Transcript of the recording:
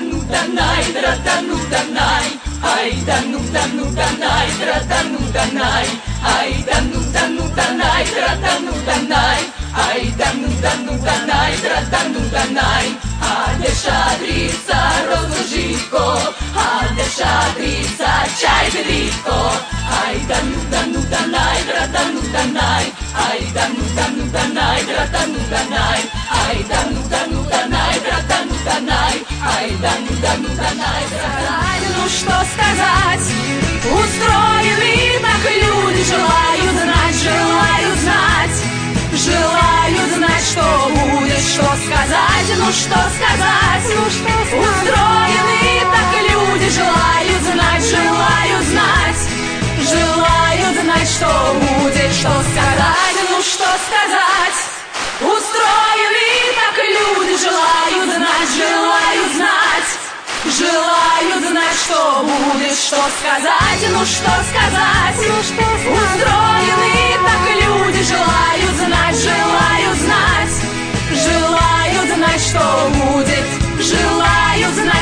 данай, дратану данай, ай дану данай, дратану данай, ай дану данай, дратану данай, ай дану данай, дратану данай, а де шадрица розложитко, а де шадрица чай берітко, ай дану данай, дратану данай, ай дану данай, дратану данай, ай дану данай, дратану данай, ай дану данай, дратану. Ну что сказать, устроены так люди, желают знать, что будет, что сказать, ну что сказать, устроены так люди, желают знать, что будет, что сказать, ну что сказать, устроены так люди, желают знать, что будет, что сказать, ну что сказать, устроены так люди, желают знать, что будет, желают знать.